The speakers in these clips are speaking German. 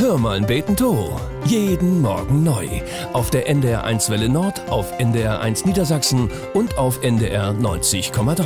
Hör mal ein Beten to. Jeden Morgen neu. Auf der NDR1 Welle Nord, auf NDR1 Niedersachsen und auf NDR 90,3.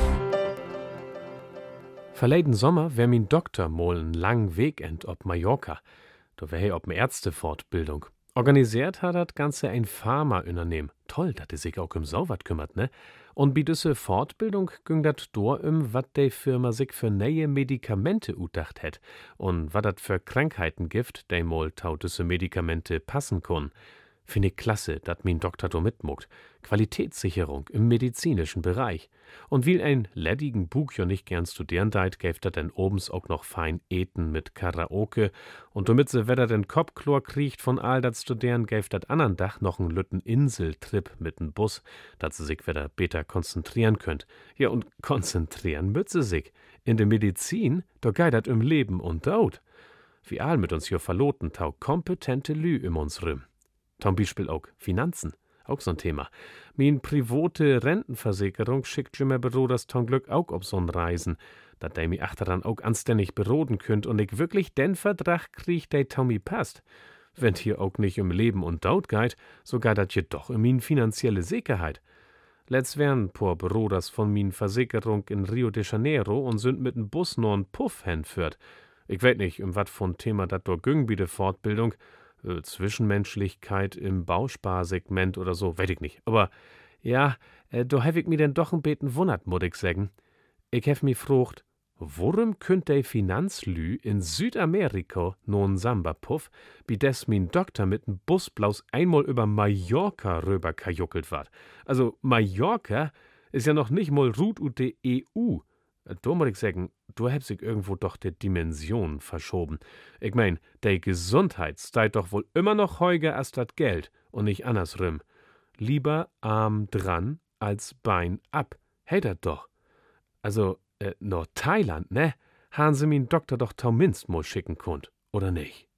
Verleden Sommer wär min Doktor mal einen langen Weg ob Mallorca. Da wär ob Ärztefortbildung. Organisiert hat das Ganze ein Pharmaunternehmen. Toll, dass sich auch um so wat kümmert, ne? Und bi düsse Fortbildung ging dat door wat de Firma sich für neue Medikamente utdacht het und wat dat für Krankheiten gibt, de mol tau düsse Medikamente passen kun. Find ich klasse, dat min Doktor do mitmuckt. Qualitätssicherung im medizinischen Bereich. Und will ein ledigen Buch ja nicht gern studieren deit, gäf dat denn obens auch noch fein eten mit Karaoke. Und damit se wedder den Kopfchlor kriegt von all dat Studieren, gäf dat andern Dach noch n lütten Inseltrip mit n Bus, dat se sich wedder beter konzentrieren könnt. Ja, und konzentrieren müt se sich. In de Medizin, da geit dat Leben und Tod. Wie all mit uns jo verloten tau kompetente Lü uns rüm. Zum Beispiel auch Finanzen, auch so'n Thema. Min private Rentenversicherung schickt mir Büro das zum Glück auch auf so'n Reisen, dat de mi achteran auch anständig beroden könnt und ich wirklich den Vertrag krieg, der Tommy passt. Wenn hier auch nicht Leben und Tod geht, so geht dat jedoch min finanzielle Sicherheit. Letzt wären paar Broders von min Versicherung in Rio de Janeiro und sind mit dem Bus nur n Puff hinführt. Ich weet nicht, wat von Thema dat do güng bi de Fortbildung, Zwischenmenschlichkeit im Bausparsegment oder so, weet ich nicht. Aber ja, da hab ich mir denn doch ein beten wundert, muss ich sagen. Ich hab mi frucht, worum könnt de Finanzlü in Südamerika nun Samba-Puff, bi des min Doktor mit n Bus bloß einmal über Mallorca rüber kajuckelt ward. Also Mallorca ist ja noch nicht mal Rut ut de EU. Da muss ich sagen, du hast sich irgendwo doch die Dimension verschoben. Ich mein, de Gesundheit steigt doch wohl immer noch heuger als dat Geld und nicht andersrum. Lieber Arm dran als Bein ab. Hey dat doch. Also, Thailand, ne? Han sie min Doktor doch tauminst mal schicken konnt, oder nicht?